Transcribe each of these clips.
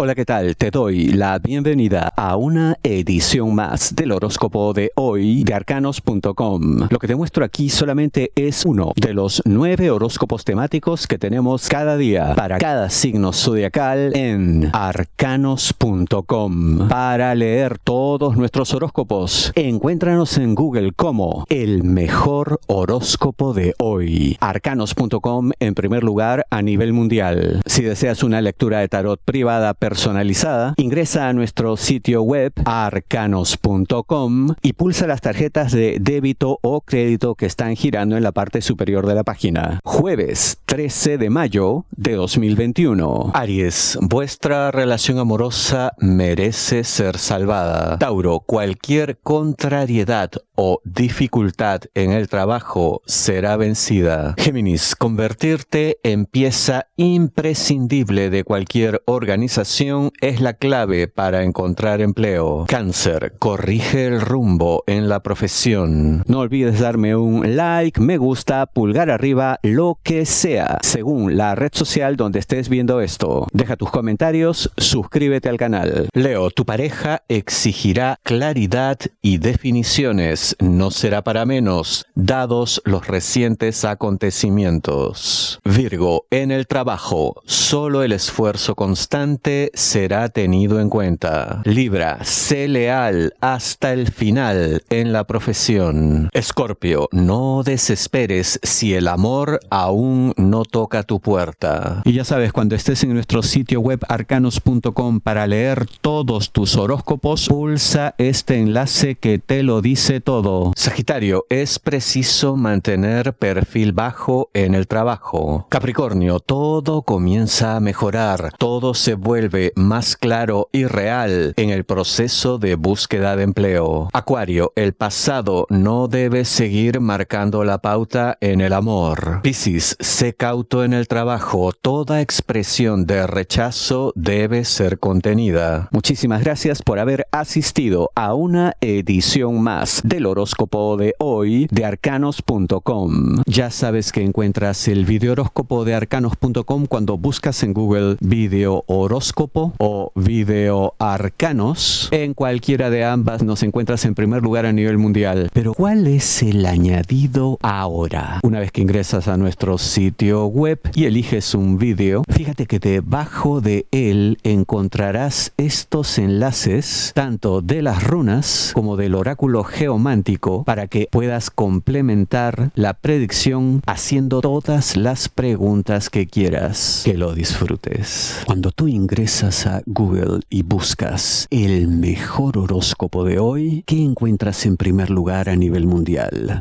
Hola, ¿qué tal? Te doy la bienvenida a una edición más del horóscopo de hoy de arcanos.com. Lo que te muestro aquí solamente es uno de los 9 horóscopos temáticos que tenemos cada día para cada signo zodiacal en arcanos.com. Para leer todos nuestros horóscopos, encuéntranos en Google como el mejor horóscopo de hoy. Arcanos.com en primer lugar a nivel mundial. Si deseas una lectura de tarot privada personalizada, ingresa a nuestro sitio web arcanos.com y pulsa las tarjetas de débito o crédito que están girando en la parte superior de la página. Jueves 13 de mayo de 2021. Aries, vuestra relación amorosa merece ser salvada. Tauro, cualquier contrariedad o dificultad en el trabajo será vencida. Géminis, convertirte en pieza imprescindible de cualquier organización es la clave para encontrar empleo. Cáncer, corrige el rumbo en la profesión. No olvides darme un like, me gusta, pulgar arriba, lo que sea, según la red social donde estés viendo esto. Deja tus comentarios, suscríbete al canal. Leo, tu pareja exigirá claridad y definiciones. No será para menos, dados los recientes acontecimientos. Virgo, en el trabajo, solo el esfuerzo constante será tenido en cuenta. Libra, sé leal hasta el final en la profesión. Escorpio, no desesperes si el amor aún no toca tu puerta. Y ya sabes, cuando estés en nuestro sitio web arcanos.com para leer todos tus horóscopos, pulsa este enlace que te lo dice todo. Sagitario, es preciso mantener perfil bajo en el trabajo. Capricornio, todo comienza a mejorar, todo se vuelve más claro y real en el proceso de búsqueda de empleo. Acuario, el pasado no debe seguir marcando la pauta en el amor. Piscis, sé cauto en el trabajo, toda expresión de rechazo debe ser contenida. Muchísimas gracias por haber asistido a una edición más del horóscopo de hoy de arcanos.com. Ya sabes que encuentras el video horóscopo de arcanos.com cuando buscas en Google video horóscopo o video arcanos. En cualquiera de ambas nos encuentras en primer lugar a nivel mundial. Pero ¿cuál es el añadido ahora? Una vez que ingresas a nuestro sitio web y eliges un video, fíjate que debajo de él encontrarás estos enlaces tanto de las runas como del oráculo geomántico para que puedas complementar la predicción haciendo todas las preguntas que quieras. Que lo disfrutes. Cuando tú ingresas a Google y buscas el mejor horóscopo de hoy, ¿qué encuentras en primer lugar a nivel mundial?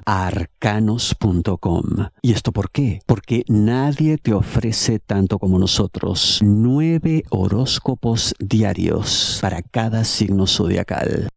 Arcanos.com. ¿Y esto por qué? Porque nadie te ofrece tanto como nosotros 9 horóscopos diarios para cada signo zodiacal.